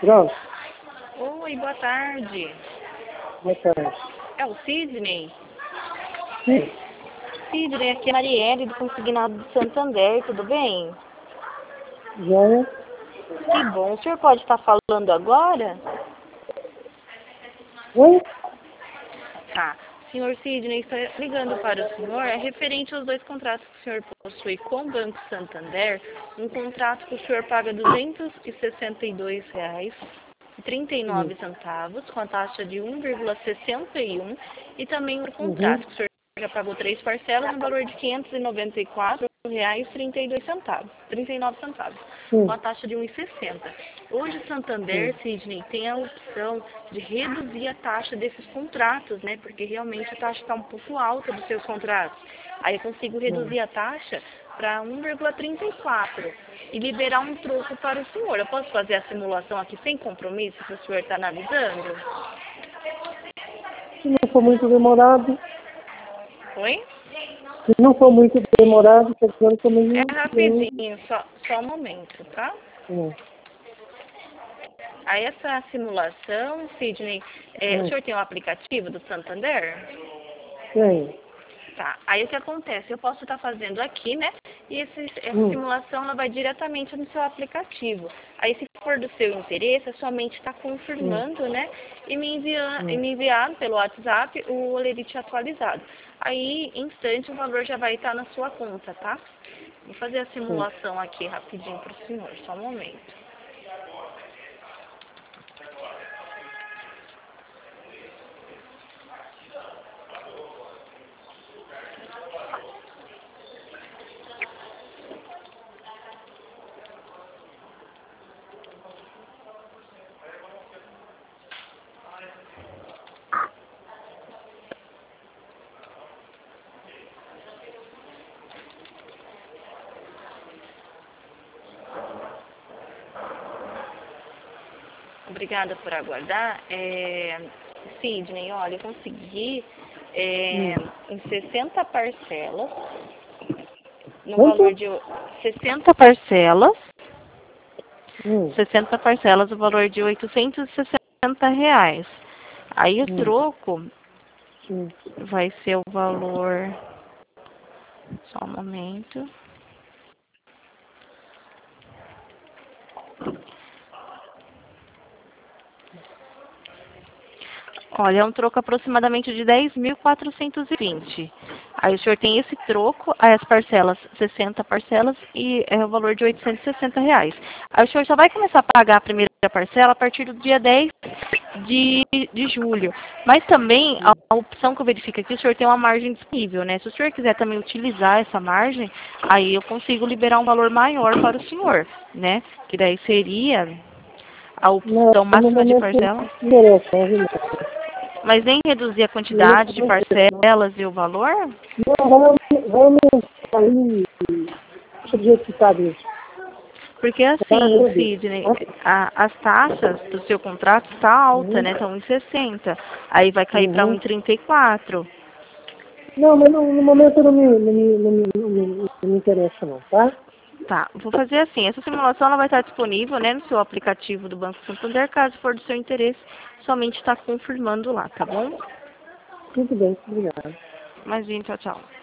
Pronto. Oi, boa tarde. Boa tarde. É o Sidney? Sim. Sidney, aqui é a Marielle do Consignado do Santander, tudo bem? Joia? Que bom. O senhor pode estar falando agora? Oi? Tá. Senhor Sidney, está ligando para o senhor, é referente aos dois contratos que o senhor possui com o Banco Santander. Um contrato que o senhor paga R$ 262,39, com a taxa de 1,61, e também um contrato que o senhor já pagou 3 parcelas no valor de R$ 594,39, Sim. com a taxa de 1,60. Hoje o Santander, Sidney, tem a opção de reduzir a taxa desses contratos, né? Porque realmente a taxa está um pouco alta dos seus contratos. Aí eu consigo reduzir a taxa para 1,34 e liberar um troco para o senhor. Eu posso fazer a simulação aqui sem compromisso, se o senhor está analisando? Se não for muito demorado, Oi? se não for muito demorado, quer dizer, também É rapidinho, só um momento, tá? não. Aí essa simulação, Sidney, o senhor tem o aplicativo do Santander? Tem. Tá. Aí o que acontece? Eu posso estar fazendo aqui, né? E essa simulação ela vai diretamente no seu aplicativo. Aí se for do seu interesse, a sua mente está confirmando, né? E me enviar pelo WhatsApp o Olerite atualizado. Aí, em instante, o valor já vai estar na sua conta, tá? Vou fazer a simulação aqui rapidinho para o senhor, só um momento. Obrigada por aguardar. Sidney, olha, eu consegui em 60 parcelas, no valor Quanto? de 60 parcelas, 60 o valor de R$ 860. Aí o troco vai ser o valor, só um momento. Olha, é um troco aproximadamente de 10.420. Aí o senhor tem esse troco, aí as parcelas, 60 parcelas, e é o valor de R$ 860. Aí o senhor só vai começar a pagar a primeira parcela a partir do dia 10 de julho. Mas também, a opção que eu verifico aqui, o senhor tem uma margem disponível, né? Se o senhor quiser também utilizar essa margem, aí eu consigo liberar um valor maior para o senhor, né? Que daí seria a opção máxima de parcela. Mas nem reduzir a quantidade de parcelas e o valor? Não, vamos aí do jeito que está isso. Porque assim, Sidney, as taxas do seu contrato está alta, né? Estão em 60. Aí vai cair para 1,34. Não, mas no momento não me interessa não, tá? Tá, vou fazer assim. Essa simulação ela vai estar disponível, né, no seu aplicativo do Banco Santander. Caso for do seu interesse, somente está confirmando lá, tá bom? Tudo bem, obrigado. Imagina, tchau, tchau.